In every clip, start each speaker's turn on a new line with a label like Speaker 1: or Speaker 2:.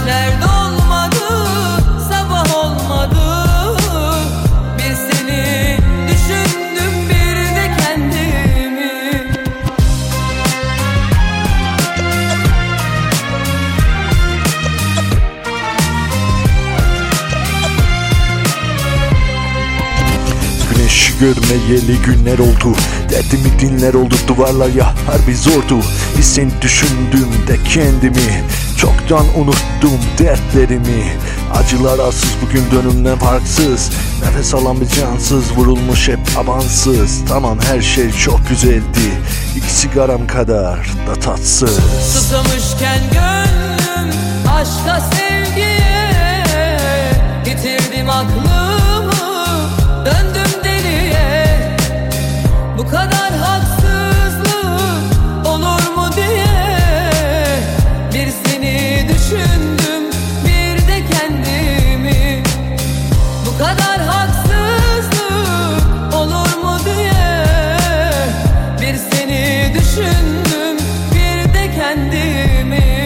Speaker 1: dert olmadı, sabah olmadı. Bir seni düşündüm, bir de kendimi.
Speaker 2: Güneş görmeyeli günler oldu, derdimi dinler oldu, duvarlar ya harbi zordu. Bir seni düşündüğümde kendimi, çoktan unuttum dertlerimi. Acılar arsız bugün dönümden farksız, nefes alan bir cansız, vurulmuş hep abansız. Tamam her şey çok güzeldi, İki sigaram kadar da tatsız.
Speaker 1: Susamışken gönlüm aşka sevgiye, yitirdim aklımı, döndüm deliye. Bu kadar haksızlık olur mu diye bir seni düşündüm, bir de kendimi. Bu kadar haksızlık olur mu diye bir seni düşündüm, bir de kendimi.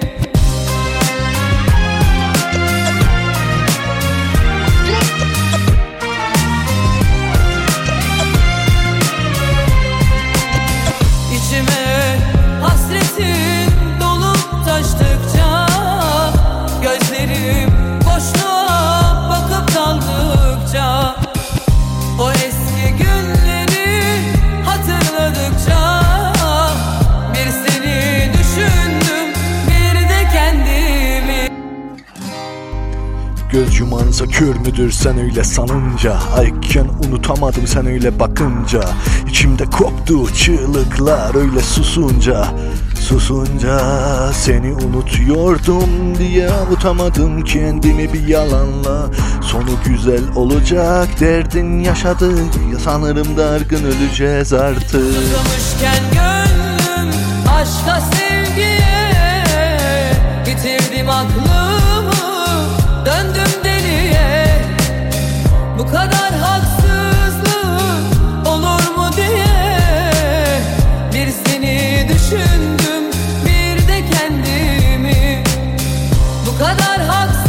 Speaker 1: İçime hasretin dolup taştıkça, gözlerim boşluğa bakıp daldıkça, o eski günleri hatırladıkça bir seni düşündüm, bir de kendimi.
Speaker 2: Göz yumansa kör müdür sen öyle sanınca, ayıkken unutamadım sen öyle bakınca. İçimde koptu çığlıklar öyle susunca. Susunca seni unutuyordum diye avutamadım kendimi bir yalanla. Sonu güzel olacak derdin yaşadık ya, sanırım dargın öleceğiz artık.
Speaker 1: Susamışken gönlüm aşka sevgiye, yitirdim aklımı, döndüm deliye. Bu kadar haksızlık olur mu diye bir seni düşündüm, bir de kendimi. Bu kadar haksızlık